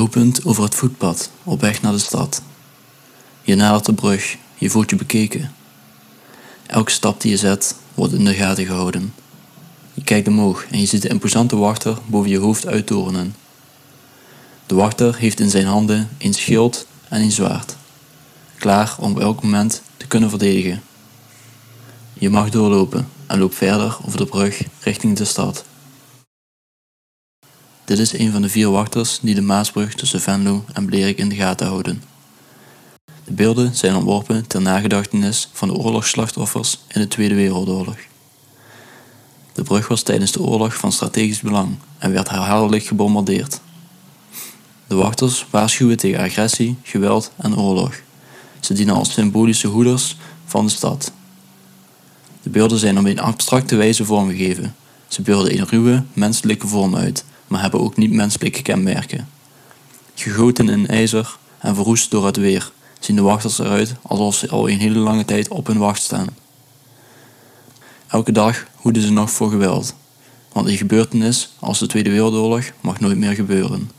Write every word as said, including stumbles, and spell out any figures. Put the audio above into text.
Lopend over het voetpad, op weg naar de stad. Je nadert de brug, je voelt je bekeken. Elke stap die je zet, wordt in de gaten gehouden. Je kijkt omhoog en je ziet de imposante wachter boven je hoofd uittorenen. De wachter heeft in zijn handen een schild en een zwaard, klaar om op elk moment te kunnen verdedigen. Je mag doorlopen en loopt verder over de brug richting de stad. Dit is een van de vier wachters die de Maasbrug tussen Venlo en Blerik in de gaten houden. De beelden zijn ontworpen ter nagedachtenis van de oorlogsslachtoffers in de Tweede Wereldoorlog. De brug was tijdens de oorlog van strategisch belang en werd herhaaldelijk gebombardeerd. De wachters waarschuwen tegen agressie, geweld en oorlog. Ze dienen als symbolische hoeders van de stad. De beelden zijn op een abstracte wijze vormgegeven. Ze beelden een ruwe, menselijke vorm uit, maar hebben ook niet-menselijke kenmerken. Gegoten in ijzer en verroest door het weer, zien de wachters eruit alsof ze al een hele lange tijd op hun wacht staan. Elke dag hoeden ze nog voor geweld, want een gebeurtenis als de Tweede Wereldoorlog mag nooit meer gebeuren.